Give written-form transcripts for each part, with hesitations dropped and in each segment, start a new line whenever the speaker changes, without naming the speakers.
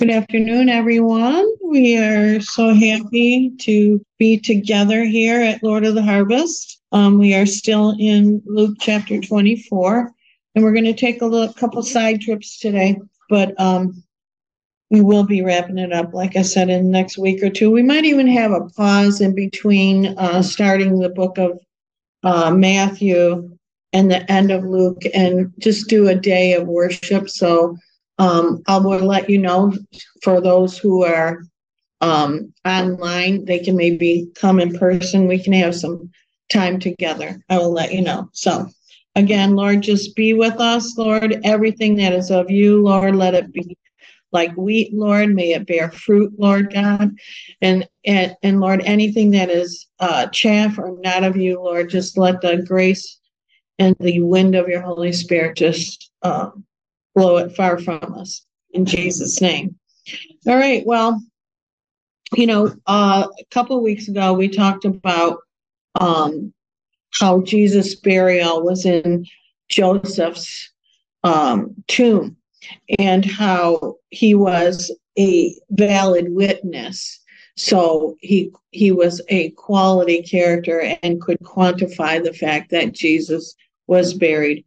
Good afternoon, everyone. We are so happy to be together here at Lord of the Harvest. We are still in Luke chapter 24, and we're going to take a couple side trips today, but we will be wrapping it up, like I said, in the next week or two. We might even have a pause in between starting the book of Matthew and the end of Luke and just do a day of worship. So I will let you know for those who are online, they can maybe come in person. We can have some time together. I will let you know. So again, Lord, just be with us, Lord. Everything that is of you, Lord, let it be like wheat, Lord. May it bear fruit, Lord God. And Lord, anything that is chaff or not of you, Lord, just let the grace and the wind of your Holy Spirit just blow it far from us. In Jesus' name. All right. Well, a couple of weeks ago, we talked about how Jesus' burial was in Joseph's tomb and how he was a valid witness. So he was a quality character and could quantify the fact that Jesus was buried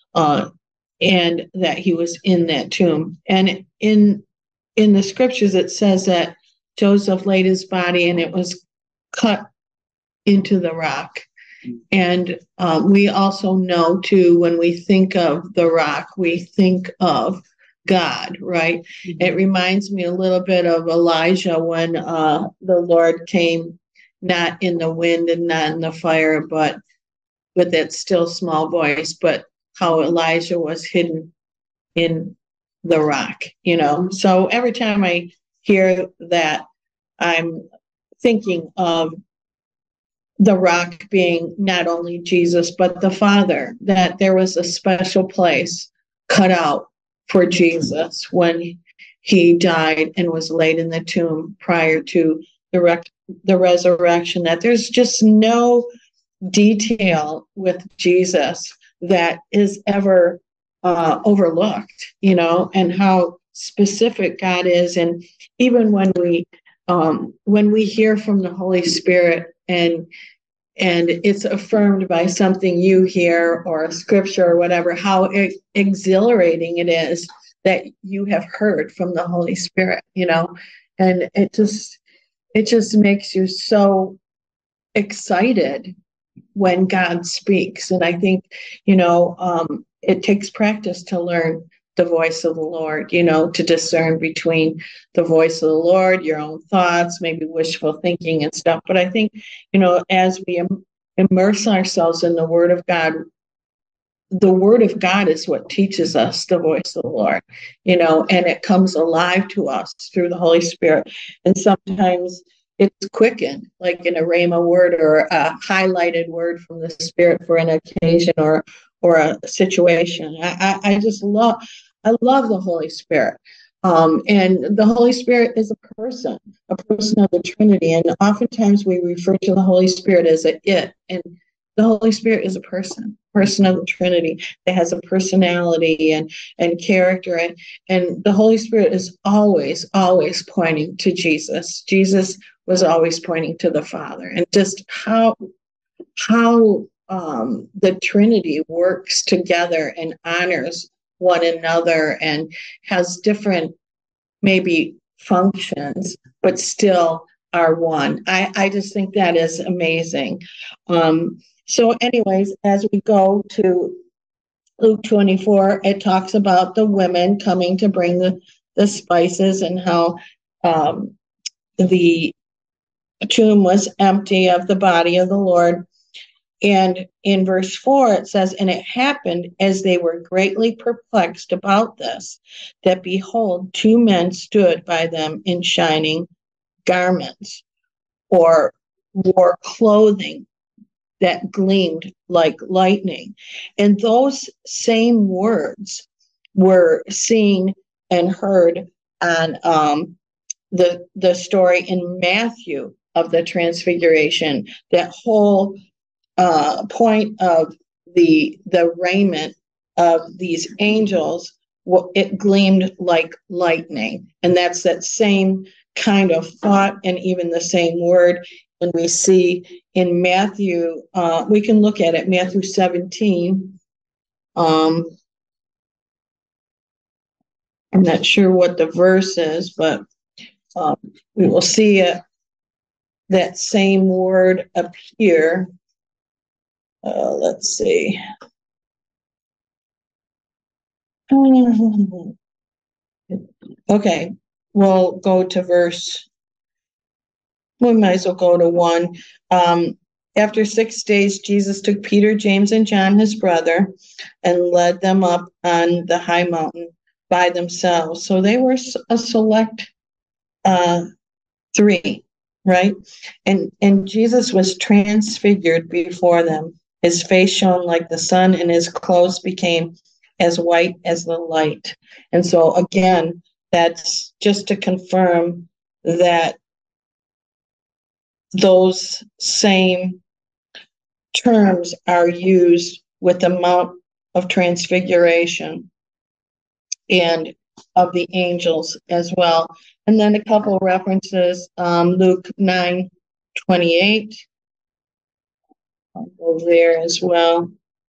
and that he was in that tomb. And in the scriptures, it says that Joseph laid his body and it was cut into the rock. And we also know, too, when we think of the rock, we think of God, right? Mm-hmm. It reminds me a little bit of Elijah when the Lord came, not in the wind and not in the fire, but with that still small voice, but how Elijah was hidden in the rock, So every time I hear that, I'm thinking of the rock being not only Jesus, but the Father, that there was a special place cut out for Jesus when he died and was laid in the tomb prior to the resurrection, that there's just no detail with Jesus that is ever overlooked, and how specific God is. And even when we hear from the Holy Spirit and it's affirmed by something you hear or a scripture or whatever, how exhilarating it is that you have heard from the Holy Spirit, and it just makes you so excited when God speaks. And I think, it takes practice to learn the voice of the Lord, to discern between the voice of the Lord, your own thoughts, maybe wishful thinking and stuff. But I think, as we immerse ourselves in the Word of God is what teaches us the voice of the Lord, and it comes alive to us through the Holy Spirit. And sometimes it's quickened, like in a rhema word or a highlighted word from the Spirit for an occasion or a situation. I love the Holy Spirit. And the Holy Spirit is a person of the Trinity. And oftentimes we refer to the Holy Spirit as a it. And the Holy Spirit is a person of the Trinity that has a personality and character. And the Holy Spirit is always pointing to Jesus. Jesus was always pointing to the Father. And just how the Trinity works together and honors one another and has different maybe functions, but still are one. I just think that is amazing. So anyways, as we go to Luke 24, it talks about the women coming to bring the spices and how the tomb was empty of the body of the Lord. And in verse 4, it says, "And it happened as they were greatly perplexed about this, that behold, two men stood by them in shining garments, or wore clothing that gleamed like lightning." And those same words were seen and heard on the story in Matthew of the Transfiguration. That whole point of the raiment of these angels it gleamed like lightning. And that's that same kind of thought and even the same word. And we see in Matthew, we can look at it, Matthew 17. I'm not sure what the verse is, but we will see that same word appear. Let's see. Okay, we'll go to verse. We might as well go to 1. After 6 days, Jesus took Peter, James, and John, his brother, and led them up on the high mountain by themselves. So they were a select 3, right? And Jesus was transfigured before them. His face shone like the sun, and his clothes became as white as the light. And so again, that's just to confirm that those same terms are used with the Mount of Transfiguration and of the angels as well. And then a couple of references, Luke 9:28. I'll go there as well.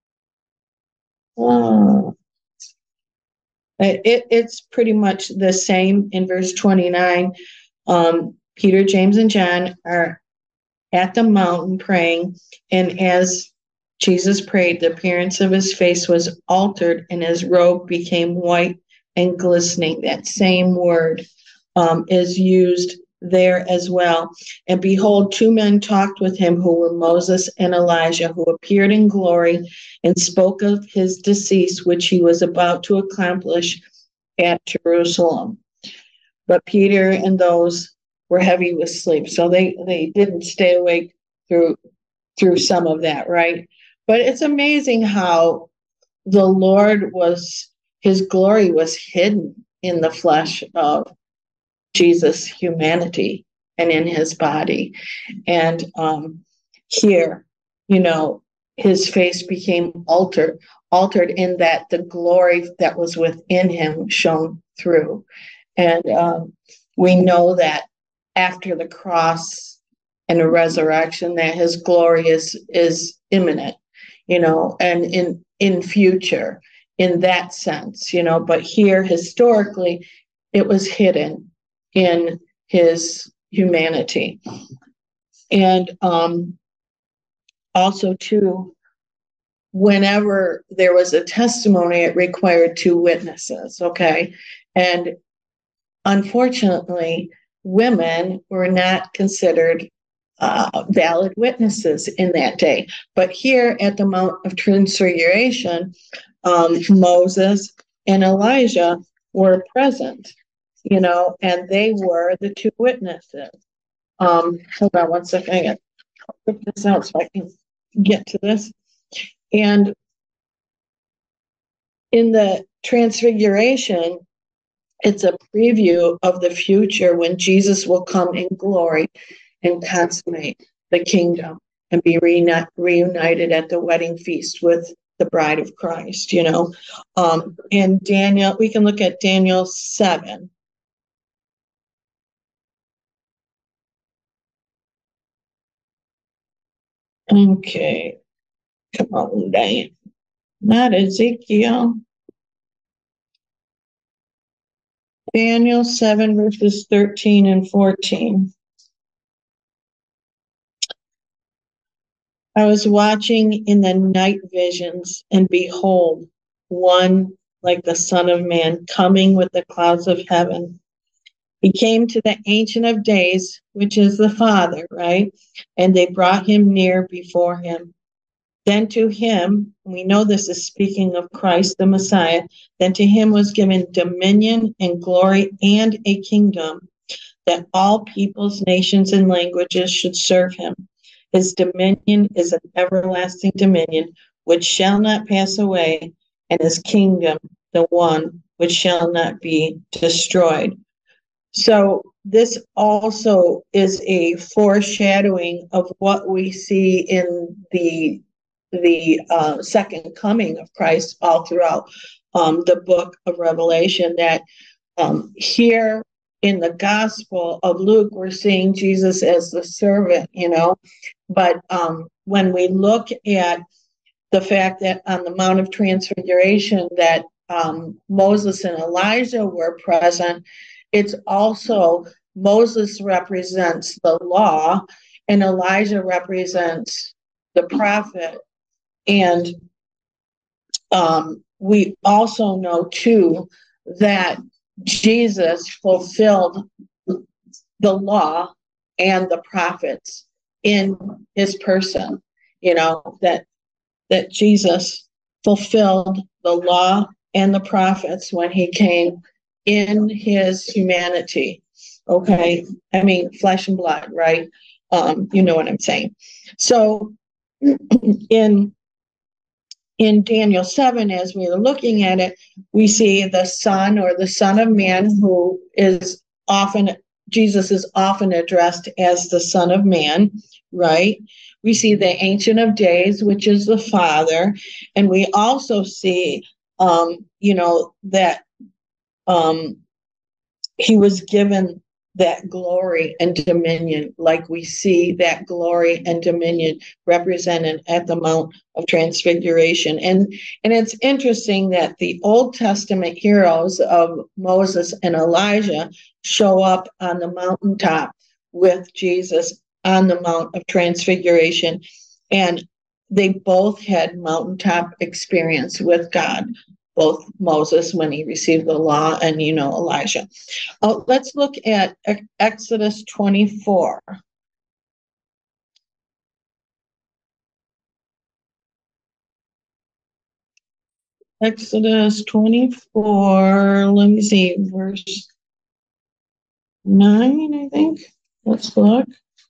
It's pretty much the same in verse 29. Peter, James, and John are at the mountain praying, and as Jesus prayed, the appearance of his face was altered, and his robe became white and glistening. That same word is used there as well. And behold, 2 men talked with him who were Moses and Elijah, who appeared in glory and spoke of his decease, which he was about to accomplish at Jerusalem. But Peter and those were heavy with sleep, so they didn't stay awake through some of that, right? But it's amazing how the Lord his glory was hidden in the flesh of Jesus' humanity and in his body. And here, his face became altered in that the glory that was within him shone through. And we know that after the cross and the resurrection, that his glory is imminent, and in future, in that sense, but here historically it was hidden in his humanity. And also too, whenever there was a testimony, it required 2 witnesses, okay? And unfortunately, women were not considered valid witnesses in that day. But here at the Mount of Transfiguration, Moses and Elijah were present, and they were the 2 witnesses. Hold on one second. I'll put this out so I can get to this. And in the Transfiguration, it's a preview of the future when Jesus will come in glory and consummate the kingdom and be reunited at the wedding feast with the bride of Christ, And Daniel, we can look at Daniel 7. Okay. Come on, Diane. Not Ezekiel. Daniel 7, verses 13 and 14. I was watching in the night visions, and behold, one like the Son of Man coming with the clouds of heaven. He came to the Ancient of Days, which is the Father, right? And they brought him near before him. Then to him, we know this is speaking of Christ the Messiah, then to him was given dominion and glory and a kingdom, that all peoples, nations, and languages should serve him. His dominion is an everlasting dominion which shall not pass away, and his kingdom the one which shall not be destroyed. So this also is a foreshadowing of what we see in the second coming of Christ all throughout the book of Revelation, that here in the Gospel of Luke, we're seeing Jesus as the servant, but when we look at the fact that on the Mount of Transfiguration that Moses and Elijah were present, it's also Moses represents the law and Elijah represents the prophet. And we also know too that Jesus fulfilled the law and the prophets in his person, that Jesus fulfilled the law and the prophets when he came in his humanity. Okay. I mean, flesh and blood, right? You know what I'm saying. So in Daniel 7, as we are looking at it, we see the Son, or the Son of Man, who is often, Jesus is often addressed as the Son of Man, right? We see the Ancient of Days, which is the Father. And we also see, that he was given that glory and dominion, like we see that glory and dominion represented at the Mount of Transfiguration. And it's interesting that the Old Testament heroes of Moses and Elijah show up on the mountaintop with Jesus on the Mount of Transfiguration. And they both had mountaintop experience with God, both Moses when he received the law and, Elijah. Let's look at Exodus 24. Exodus 24, let me see, verse 9, I think. Let's look.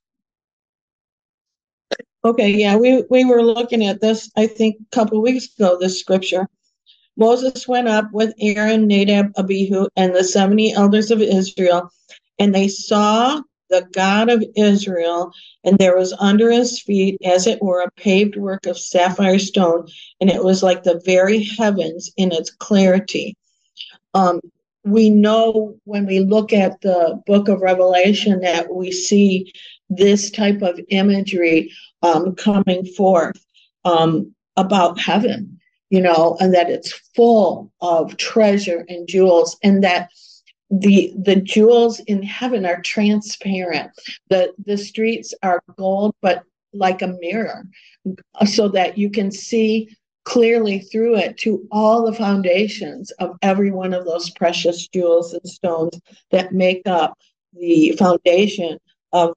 Okay, yeah, we were looking at this, I think, a couple of weeks ago, this scripture. Moses went up with Aaron, Nadab, Abihu, and the 70 elders of Israel, and they saw the God of Israel, and there was under his feet, as it were, a paved work of sapphire stone, and it was like the very heavens in its clarity. We know when we look at the book of Revelation that we see this type of imagery coming forth about heaven. And that it's full of treasure and jewels, and that the jewels in heaven are transparent. The streets are gold, but like a mirror, so that you can see clearly through it to all the foundations of every one of those precious jewels and stones that make up the foundation of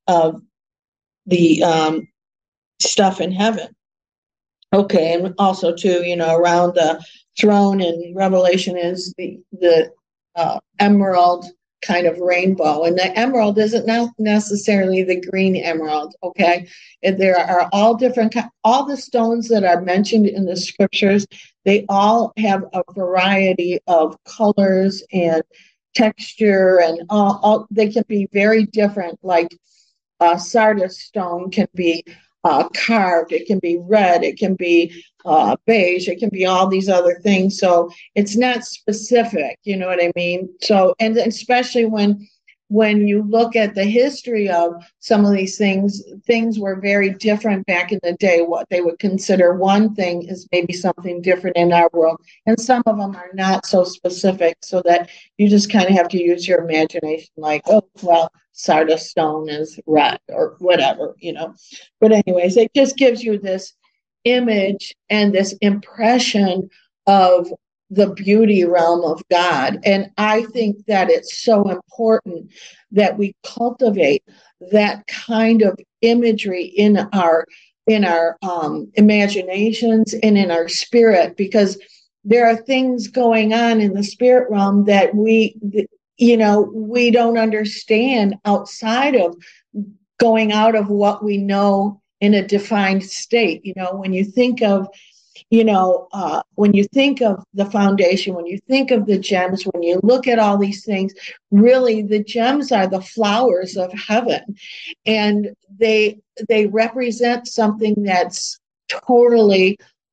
the stuff in heaven. Okay, and also too, around the throne in Revelation is the emerald kind of rainbow, and the emerald isn't necessarily the green emerald. Okay, and there are all different all the stones that are mentioned in the scriptures. They all have a variety of colors and texture, and all they can be very different. Like sardis stone can be carved, it can be red, it can be beige, it can be all these other things. So it's not specific, you know what I mean? So, and especially when you look at the history of some of these things were very different back in the day. What they would consider one thing is maybe something different in our world. And some of them are not so specific, so that you just kind of have to use your imagination, like, oh, well, sardis stone is red or whatever, But anyways, it just gives you this image and this impression of the beauty realm of God. And I think that it's so important that we cultivate that kind of imagery in our imaginations and in our spirit, because there are things going on in the spirit realm that we don't understand outside of going out of what we know in a defined state. When you think of when you think of the foundation, when you think of the gems, when you look at all these things, really the gems are the flowers of heaven, and they represent something that's totally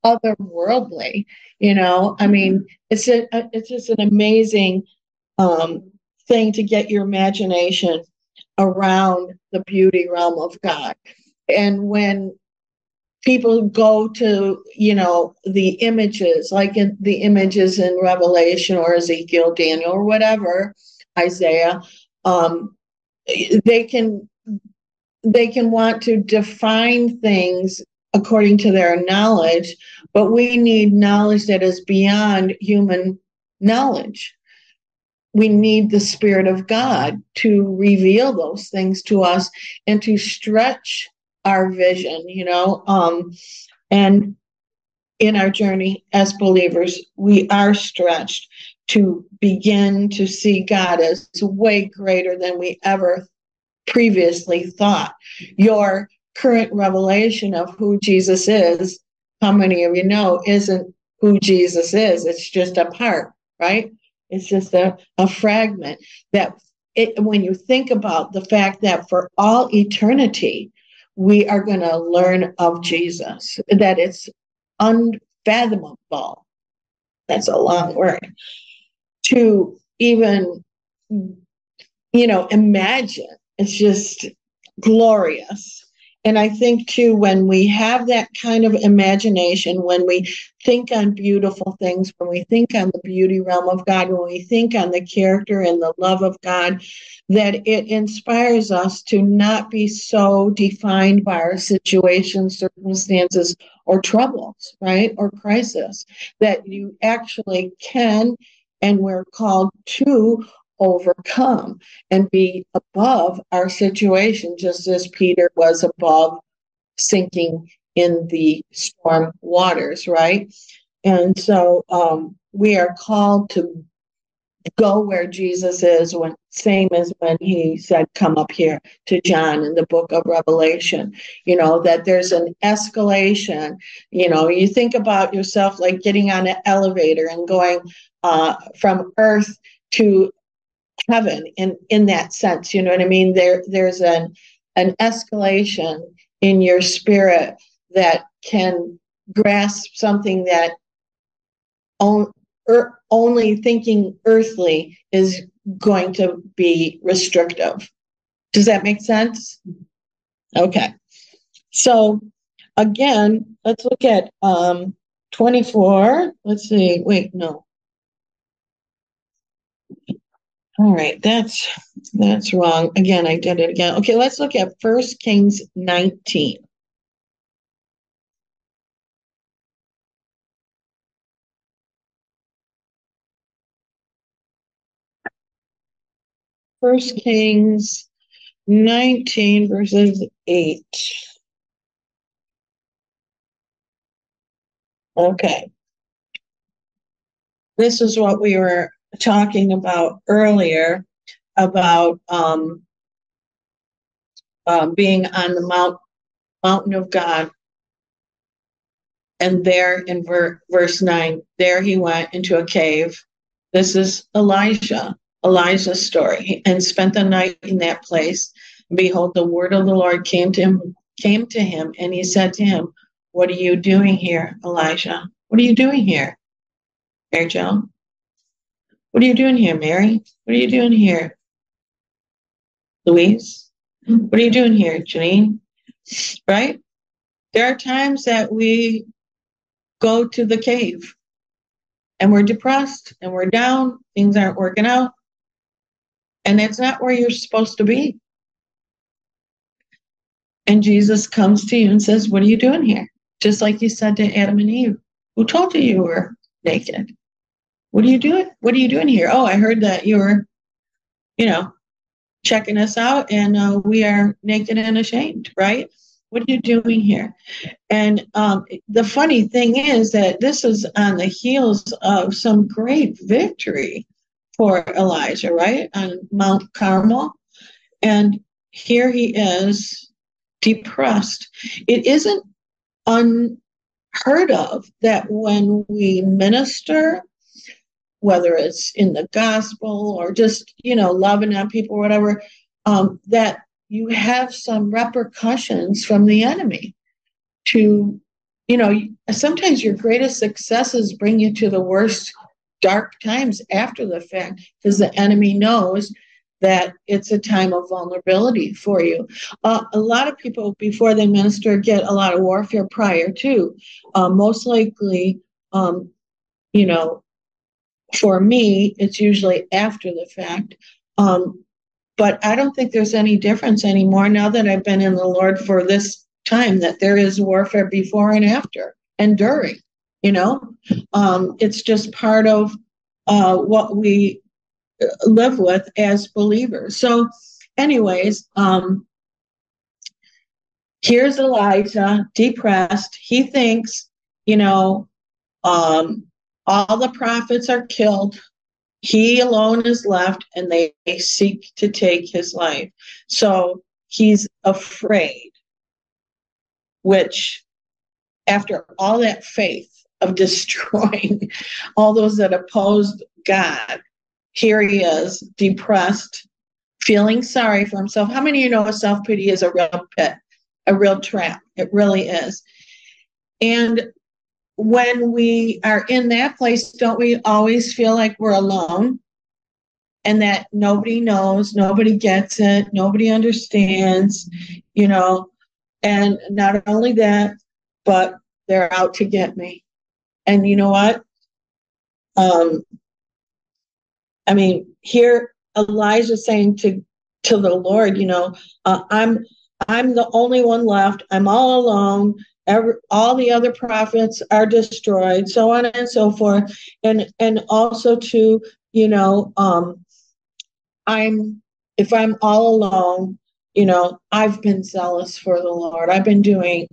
otherworldly. I mean, it's just an amazing thing to get your imagination around the beauty realm of God. And when people go to, the images, like in the images in Revelation or Ezekiel, Daniel, or whatever, Isaiah, um, they can want to define things according to their knowledge, but we need knowledge that is beyond human knowledge. We need the Spirit of God to reveal those things to us and to stretch our vision, and in our journey as believers, we are stretched to begin to see God as way greater than we ever previously thought. Your current revelation of who Jesus is, how many of you know, isn't who Jesus is. It's just a part, right? It's just a fragment that when you think about the fact that for all eternity, we are going to learn of Jesus, that it's unfathomable. That's a long word to even, imagine. It's just glorious. And I think too, when we have that kind of imagination, when we think on beautiful things, when we think on the beauty realm of God, when we think on the character and the love of God, that it inspires us to not be so defined by our situations, circumstances, or troubles, right? Or crisis, that you actually can, and we're called to overcome and be above our situation, just as Peter was above sinking in the storm waters, right? And so we are called to go where Jesus is, when same as when he said, come up here to John in the book of Revelation, that there's an escalation. You think about yourself like getting on an elevator and going from earth to heaven in that sense. You know what I mean? There's an escalation in your spirit that can grasp something that only thinking earthly is going to be restrictive. Does that make sense? Okay. So again, let's look at 24. Let's see. Wait, no. All right, that's wrong. Again, I did it again. Okay, let's look at 1 Kings 19. First Kings 19 verses 8. Okay. This is what we were talking about earlier about being on the mountain of God. And there in verse 9, there he went into a cave. This is Elijah's story, and spent the night in that place. And behold, the word of the Lord came to him, and he said to him, what are you doing here, Elijah? What are you doing here, Mary Jo? What are you doing here, Mary? What are you doing here, Louise? What are you doing here, Janine? Right? There are times that we go to the cave and we're depressed and we're down, things aren't working out, and that's not where you're supposed to be. And Jesus comes to you and says, what are you doing here? Just like he said to Adam and Eve, who told you were naked? What are you doing? What are you doing here? Oh, I heard that you were, checking us out, and we are naked and ashamed, right? What are you doing here? And the funny thing is that this is on the heels of some great victory for Elijah, right? On Mount Carmel. And here he is depressed. It isn't unheard of that when we minister, whether it's in the gospel or just, loving on people or whatever, that you have some repercussions from the enemy to Sometimes your greatest successes bring you to the worst dark times after the fact, because the enemy knows that it's a time of vulnerability for you. A lot of people, before they minister, get a lot of warfare prior to. Most likely, you know, for me, it's usually after the fact. But I don't think there's any difference anymore now that I've been in the Lord for this time, that there is warfare before and after and during. It's just part of what we live with as believers. So, anyways, here's Elijah, depressed. He thinks, all the prophets are killed. He alone is left, and they seek to take his life. So he's afraid, which, after all that faith of destroying all those that opposed God, here he is, depressed, feeling sorry for himself. How many of you know self-pity is a real pit, a real trap? It really is. And when we are in that place, don't we always feel like we're alone and that nobody knows, nobody gets it, nobody understands, and not only that, but they're out to get me. And you know what? Here Elijah's saying to the Lord, I'm the only one left. I'm all alone. All the other prophets are destroyed, so on and so forth. And also to, if I'm all alone, I've been zealous for the Lord. I've been doing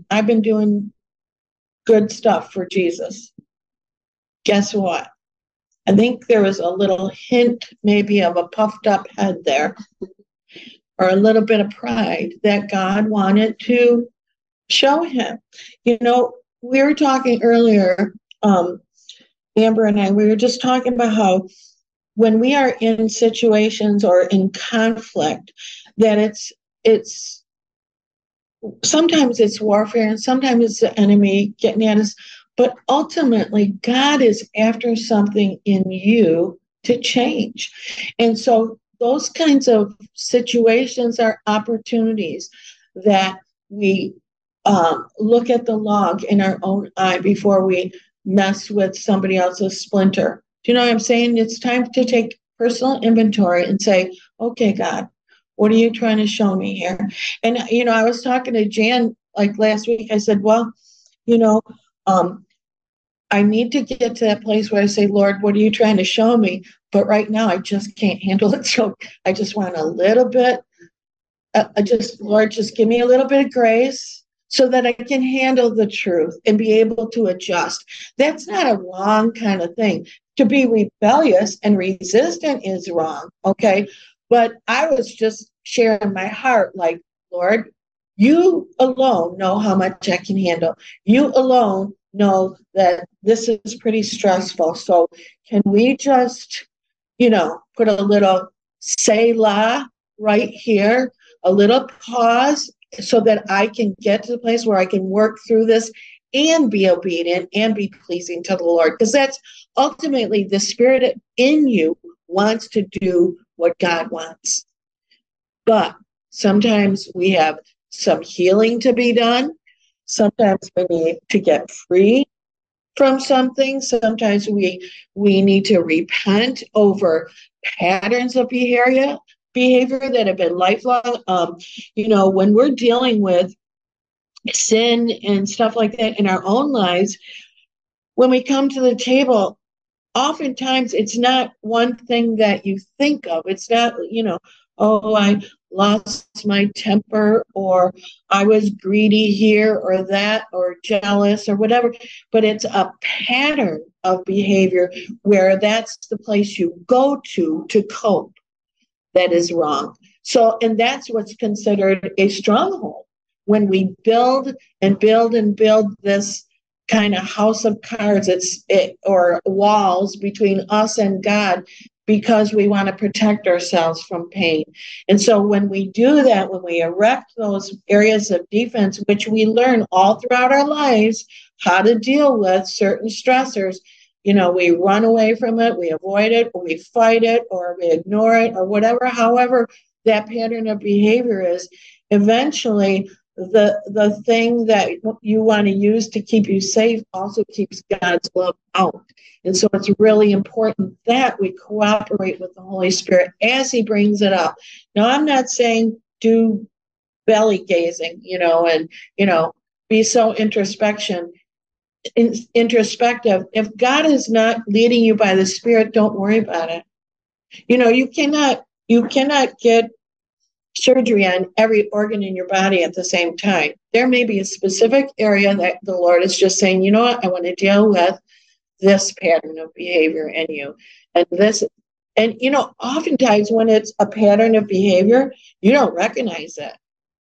good stuff for Jesus. Guess what? I think there was a little hint maybe of a puffed up head there, or a little bit of pride that God wanted to show him. We were talking earlier, Amber and I, we were just talking about how when we are in situations or in conflict, that it's sometimes it's warfare and sometimes it's the enemy getting at us, but ultimately God is after something in you to change. And so those kinds of situations are opportunities that we look at the log in our own eye before we mess with somebody else's splinter. Do you know what I'm saying? It's time to take personal inventory and say, okay, God, what are you trying to show me here? And, I was talking to Jan like last week. I said, well, I need to get to that place where I say, Lord, what are you trying to show me? But right now I just can't handle it. So I just want a little bit, Lord, just give me a little bit of grace so that I can handle the truth and be able to adjust. That's not a wrong kind of thing. To be rebellious and resistant is wrong, okay? But I was just sharing my heart, like, Lord, you alone know how much I can handle. You alone know that this is pretty stressful. So can we just, put a little Selah right here, a little pause, so that I can get to the place where I can work through this and be obedient and be pleasing to the Lord. Because that's ultimately the Spirit in you wants to do what God wants. But sometimes we have some healing to be done. Sometimes we need to get free from something. Sometimes we need to repent over patterns of behavior that have been lifelong. When we're dealing with sin and stuff like that in our own lives, when we come to the table, oftentimes it's not one thing that you think of. It's not, oh, I lost my temper, or I was greedy here or that, or jealous or whatever, but it's a pattern of behavior where that's the place you go to cope that is wrong. So, and that's what's considered a stronghold. When we build and build and build this kind of house of cards, or walls between us and God, because we want to protect ourselves from pain. And so when we do that, when we erect those areas of defense, which we learn all throughout our lives how to deal with certain stressors. We run away from it, we avoid it, or we fight it, or we ignore it, or whatever, however that pattern of behavior is. Eventually, the thing that you want to use to keep you safe also keeps God's love out. And so it's really important that we cooperate with the Holy Spirit as he brings it up. Now, I'm not saying do belly gazing, and, be so introspective. If God is not leading you by the Spirit, don't worry about it. You cannot get surgery on every organ in your body at the same time. There may be a specific area that the Lord is just saying, you know what, I want to deal with this pattern of behavior in you. And this, and oftentimes when it's a pattern of behavior, you don't recognize it.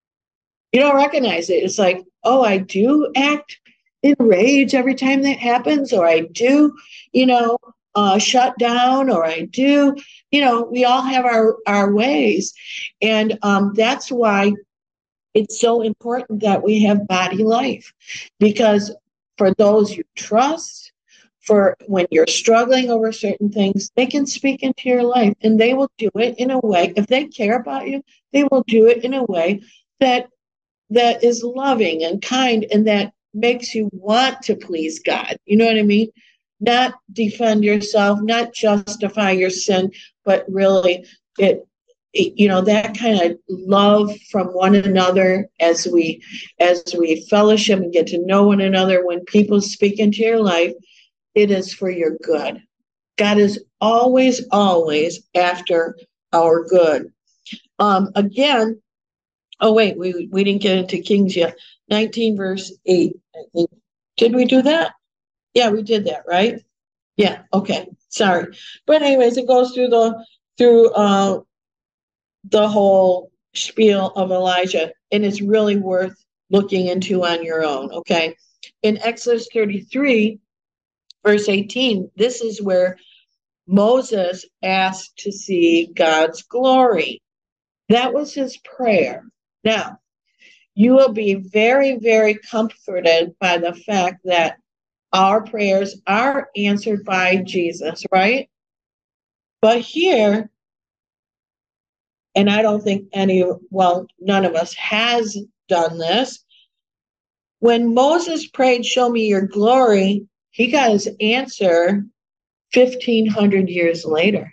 It's like, oh, I do act in rage every time that happens, or I do, shut down, or I do, we all have our ways. And that's why it's so important that we have body life, because for those you trust, for when you're struggling over certain things, they can speak into your life, and they will do it in a way, if they care about you, they will do it in a way that is loving and kind, and that makes you want to please God. You know what I mean? Not defend yourself, not justify your sin, but really that kind of love from one another as we fellowship and get to know one another. When people speak into your life, it is for your good. God is always after our good. Again, oh, wait, we didn't get into Kings yet. 19 verse 8, I think. Did we do that? Yeah, we did that, right? Yeah, okay. Sorry. But anyways, it goes through the whole spiel of Elijah, and it's really worth looking into on your own, okay? In Exodus 33, verse 18, this is where Moses asked to see God's glory. That was his prayer. Now, you will be very, very comforted by the fact that our prayers are answered by Jesus, right? But here, and I don't think none of us has done this. When Moses prayed, show me your glory, he got his answer 1,500 years later.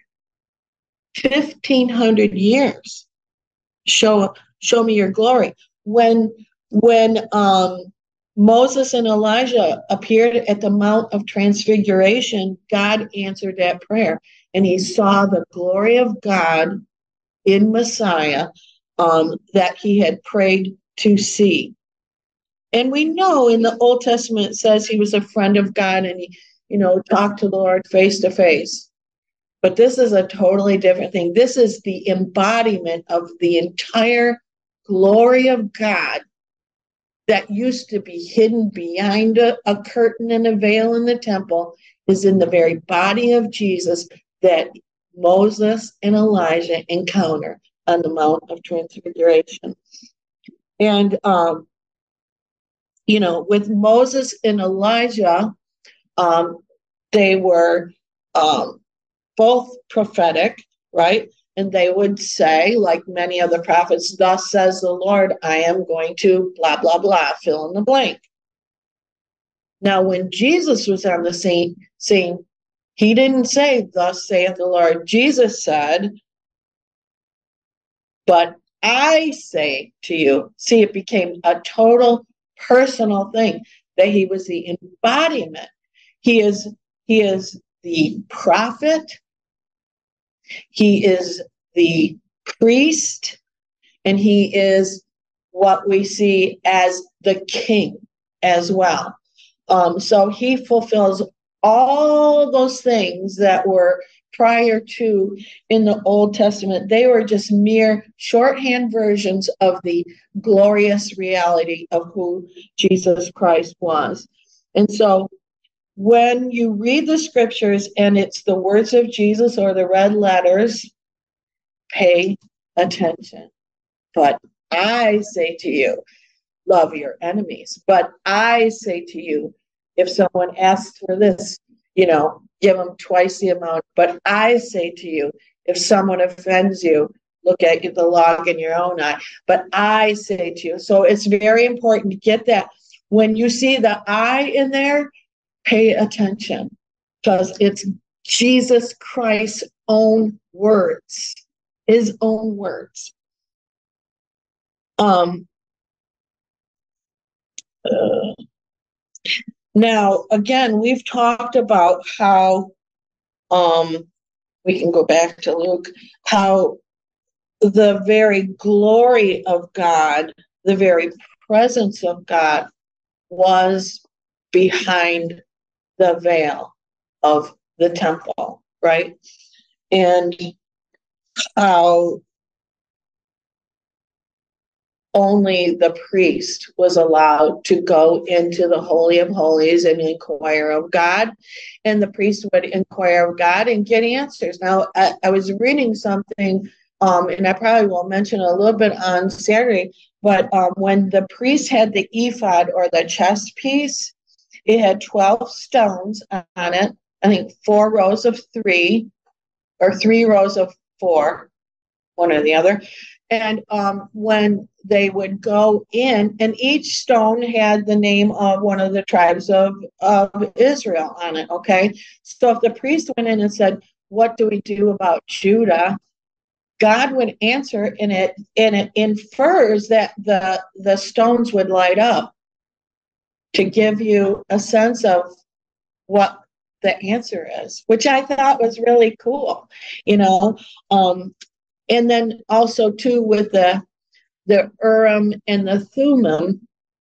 1,500 years. Show me your glory. When Moses and Elijah appeared at the Mount of Transfiguration, God answered that prayer, and he saw the glory of God in Messiah that he had prayed to see. And we know in the Old Testament it says he was a friend of God, and he, talked to the Lord face to face. But this is a totally different thing. This is the embodiment of the entire glory of God that used to be hidden behind a curtain and a veil in the temple, is in the very body of Jesus that Moses and Elijah encounter on the Mount of Transfiguration. And, with Moses and Elijah, they were both prophetic, right? And they would say, like many of the prophets, thus says the Lord, I am going to blah, blah, blah, fill in the blank. Now, when Jesus was on the scene, he didn't say, thus saith the Lord. Jesus said, but I say to you. See, it became a total personal thing, that he was the embodiment. He is the prophet. He is the priest, and he is what we see as the king as well. So he fulfills all those things that were prior to in the Old Testament. They were just mere shorthand versions of the glorious reality of who Jesus Christ was. And so when you read the scriptures and it's the words of Jesus or the red letters, pay attention. But I say to you, love your enemies. But I say to you, if someone asks for this, give them twice the amount. But I say to you, if someone offends you, look at the log in your own eye. But I say to you, so it's very important to get that. When you see the I in there, pay attention, because it's Jesus Christ's own words, his own words. Now, again, we've talked about how, we can go back to Luke, how the very glory of God, the very presence of God was behind the veil of the temple, right? And how only the priest was allowed to go into the Holy of Holies and inquire of God. And the priest would inquire of God and get answers. Now, I was reading something, and I probably will mention a little bit on Saturday, but when the priest had the ephod or the chest piece, it had 12 stones on it. I think 4 rows of 3 or 3 rows of 4, one or the other. And when they would go in, and each stone had the name of one of the tribes of Israel on it, okay? So if the priest went in and said, what do we do about Judah? God would answer, and it infers that the stones would light up to give you a sense of what the answer is, which I thought was really cool, and then also too with the Urim and the Thummim,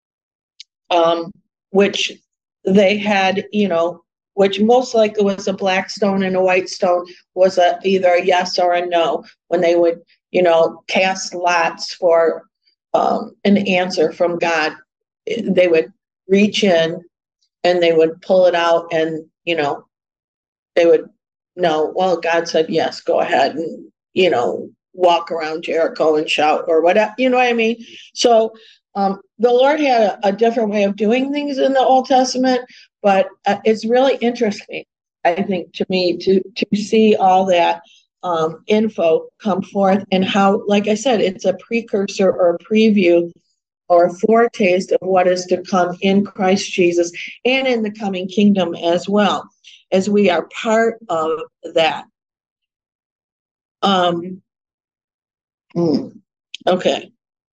which they had, which most likely was a black stone and a white stone, was either a yes or a no when they would, cast lots for an answer from God. They would reach in and they would pull it out, and they would know, well, God said yes, go ahead and walk around Jericho and shout or whatever, you know what I mean? So the Lord had a different way of doing things in the Old Testament, but it's really interesting, I think, to me, to see all that info come forth, and how, like I said, it's a precursor or a preview or a foretaste of what is to come in Christ Jesus and in the coming kingdom as well, as we are part of that. Okay.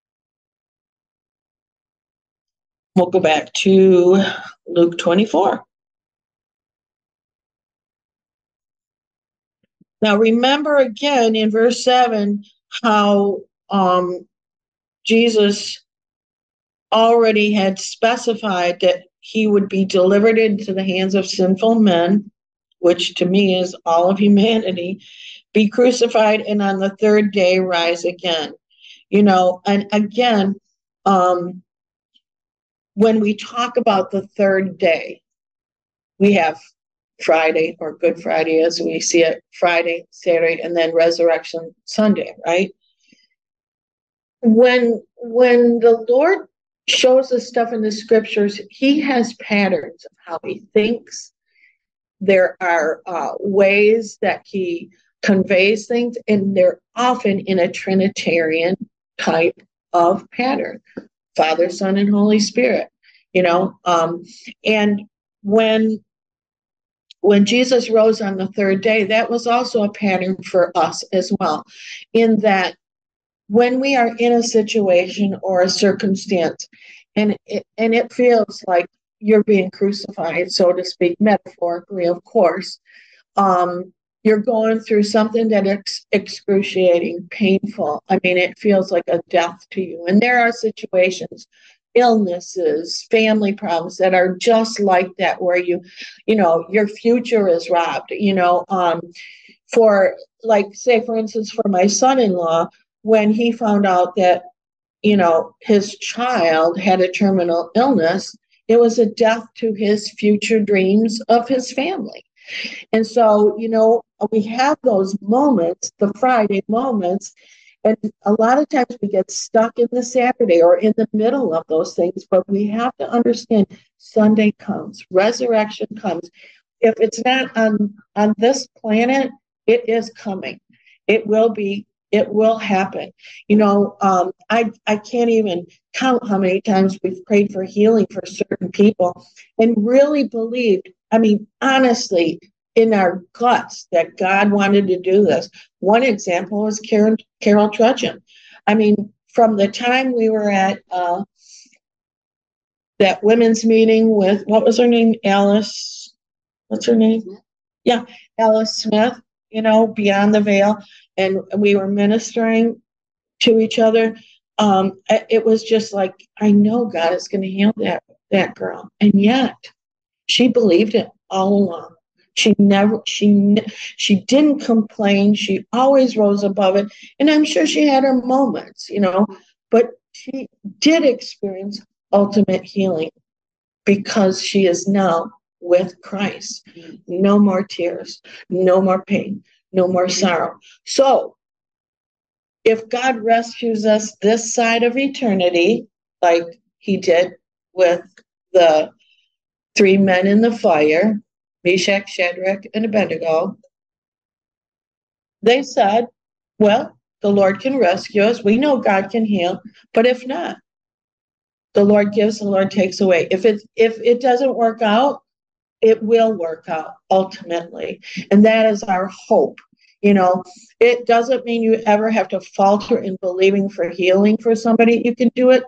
We'll go back to Luke 24. Now, remember again in verse 7 how Jesus already had specified that he would be delivered into the hands of sinful men, which to me is all of humanity, be crucified, and on the third day rise again. And again, when we talk about the third day, we have Friday, or Good Friday as we see it, Friday, Saturday, and then Resurrection Sunday, right? When the Lord shows us stuff in the scriptures, he has patterns of how he thinks. There are ways that he conveys things, and they're often in a Trinitarian type of pattern, Father, Son, and Holy Spirit, and when Jesus rose on the third day, that was also a pattern for us as well, in that when we are in a situation or a circumstance, and it feels like you're being crucified, so to speak, metaphorically, of course, you're going through something that is excruciating, painful. I mean, it feels like a death to you. And there are situations, illnesses, family problems that are just like that, where your future is robbed, for, like, say, for instance, for my son-in-law, when he found out that, his child had a terminal illness, it was a death to his future dreams of his family. And so, we have those moments, the Friday moments, And a lot of times we get stuck in the Saturday or in the middle of those things, but we have to understand Sunday comes, resurrection comes. If it's not on this planet, it is coming. It will be, it will happen. I can't even count how many times we've prayed for healing for certain people and really believed, I mean, honestly, in our guts that God wanted to do this. One example was Carol Trudgeon. I mean, from the time we were at that women's meeting with, what was her name? Alice, what's her name? Yeah, Alice Smith, Beyond the Veil. And we were ministering to each other. It was just like, I know God is going to heal that girl. And yet she believed it all along. She didn't complain. She always rose above it. And I'm sure she had her moments, but she did experience ultimate healing because she is now with Christ. No more tears, no more pain, no more sorrow. So if God rescues us this side of eternity, like he did with the 3 men in the fire, Meshach, Shadrach, and Abednego, they said, well, the Lord can rescue us. We know God can heal, but if not, the Lord gives, the Lord takes away. If it doesn't work out, it will work out ultimately. And that is our hope. It doesn't mean you ever have to falter in believing for healing for somebody. You can do it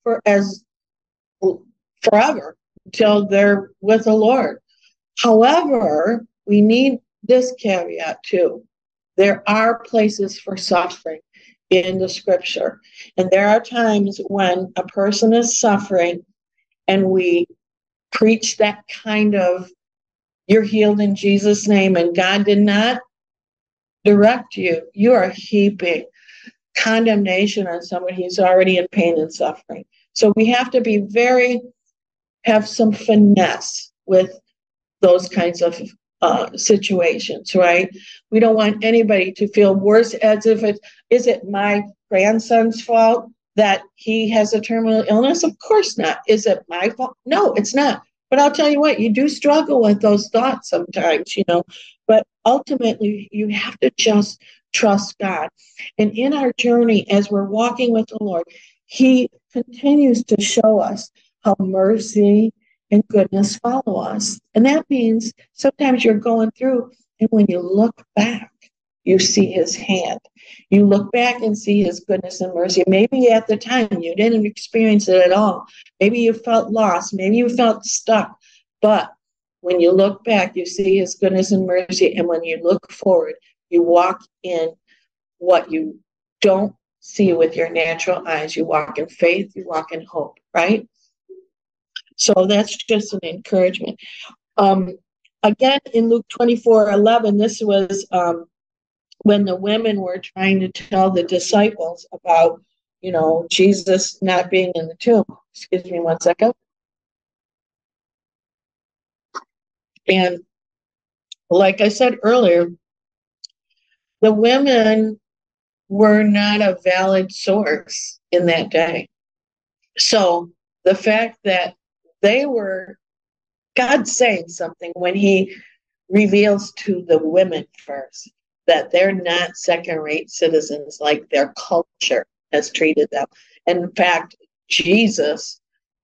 forever until they're with the Lord. However, we need this caveat too. There are places for suffering in the scripture. And there are times when a person is suffering and we preach that kind of, you're healed in Jesus' name, and God did not direct you. You are heaping condemnation on somebody who's already in pain and suffering. So we have to have some finesse with those kinds of situations, right? We don't want anybody to feel worse as if is it my grandson's fault that he has a terminal illness? Of course not. Is it my fault? No, it's not. But I'll tell you what, you do struggle with those thoughts sometimes, but ultimately you have to just trust God. And in our journey, as we're walking with the Lord, he continues to show us how mercy and goodness follow us. And that means sometimes you're going through, and when you look back, you see his hand. You look back and see his goodness and mercy. Maybe at the time you didn't experience it at all. Maybe you felt lost. Maybe you felt stuck. But when you look back, you see his goodness and mercy. And when you look forward, you walk in what you don't see with your natural eyes. You walk in faith, you walk in hope, right? So that's just an encouragement. Again, in Luke 24:11, this was when the women were trying to tell the disciples about, Jesus not being in the tomb. Excuse me 1 second. And like I said earlier, the women were not a valid source in that day. So the fact that they were, God's saying something when he reveals to the women first that they're not second-rate citizens like their culture has treated them. And in fact, Jesus,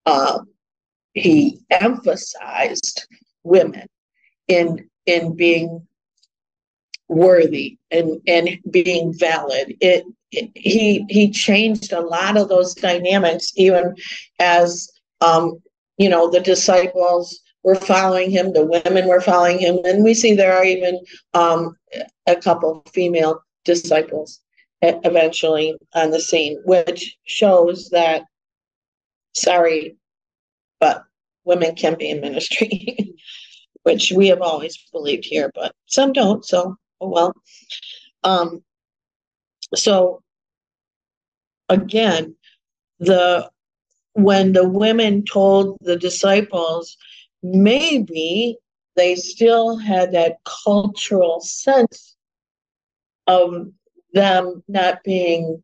he emphasized women in being worthy and being valid. He changed a lot of those dynamics, even as the disciples were following him, the women were following him, and we see there are even a couple of female disciples eventually on the scene, which shows that, sorry, but women can be in ministry, which we have always believed here, but some don't, so oh well. So again, when the women told the disciples, maybe they still had that cultural sense of them not being,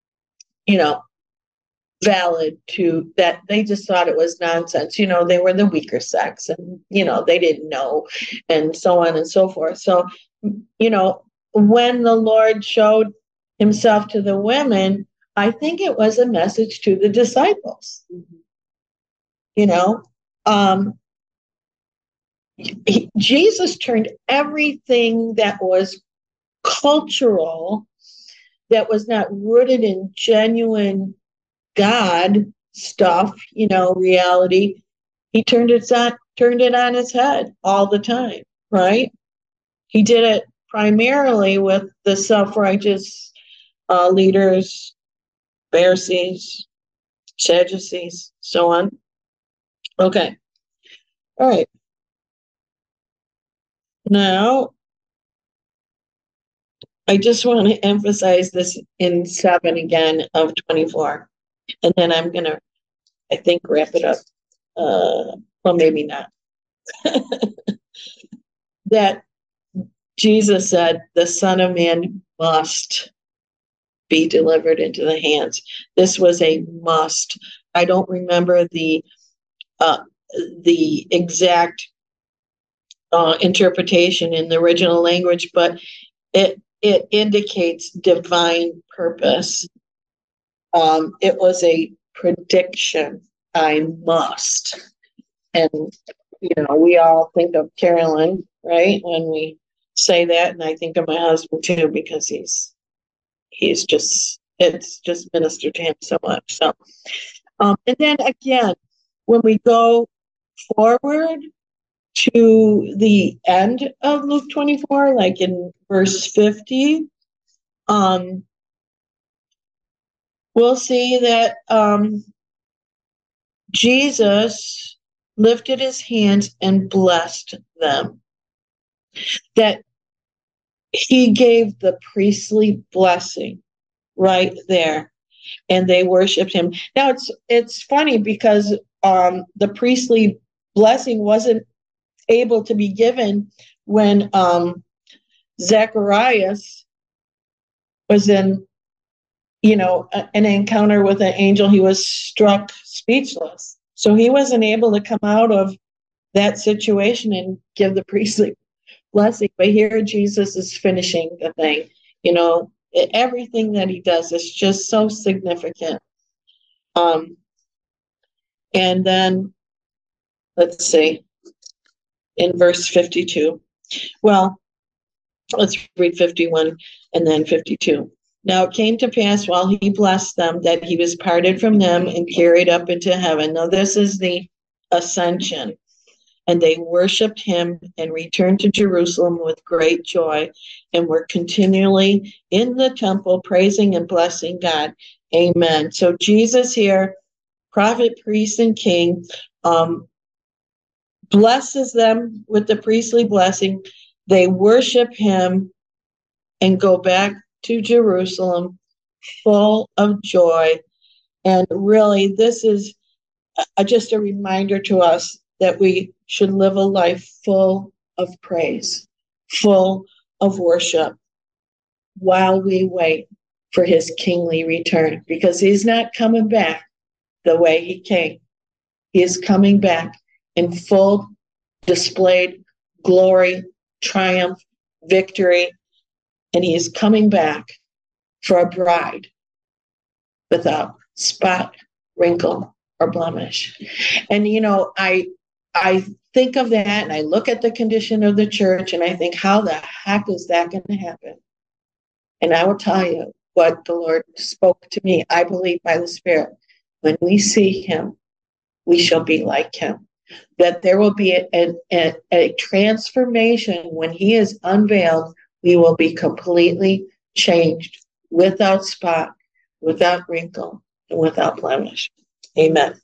valid to that. They just thought it was nonsense. They were the weaker sex and, they didn't know, and so on and so forth. So, when the Lord showed himself to the women, I think it was a message to the disciples. Um, Jesus turned everything that was cultural, that was not rooted in genuine God stuff, reality. He turned it on its head all the time, right? He did it primarily with the self-righteous leaders, Pharisees, Sadducees, so on. Okay. All right. Now, I just want to emphasize this in 7 again of 24. And then I'm going to, I think, wrap it up. Well, maybe not. That Jesus said, the Son of Man must be delivered into the hands. This was a must. I don't remember the exact interpretation in the original language, but it indicates divine purpose. It was a prediction. I must. And, we all think of Carolyn, right? When we say that, and I think of my husband too, because it's just ministered to him so much. So, and then again, when we go forward to the end of Luke 24, like in verse 50, we'll see that Jesus lifted his hands and blessed them. That he gave the priestly blessing right there, and they worshiped him. Now it's funny because the priestly blessing wasn't able to be given when Zacharias was in an encounter with an angel. He was struck speechless, so he wasn't able to come out of that situation and give the priestly blessing. But here Jesus is finishing the thing. Everything that he does is just so significant. And then let's see, in verse 52. Well, let's read 51 and then 52. Now it came to pass while he blessed them that he was parted from them and carried up into heaven. Now this is the ascension. And they worshiped him and returned to Jerusalem with great joy and were continually in the temple praising and blessing God. Amen. So Jesus here, prophet, priest, and king, blesses them with the priestly blessing. They worship him and go back to Jerusalem full of joy. And really, this is just a reminder to us that we should live a life full of praise, full of worship, while we wait for his kingly return, because he's not coming back the way he came. He is coming back in full displayed glory, triumph, victory, and he is coming back for a bride without spot, wrinkle, or blemish. And I think of that and I look at the condition of the church and I think, how the heck is that going to happen? And I will tell you what the Lord spoke to me, I believe by the Spirit. When we see him, we shall be like him. That there will be a transformation when he is unveiled. We will be completely changed, without spot, without wrinkle, and without blemish. Amen.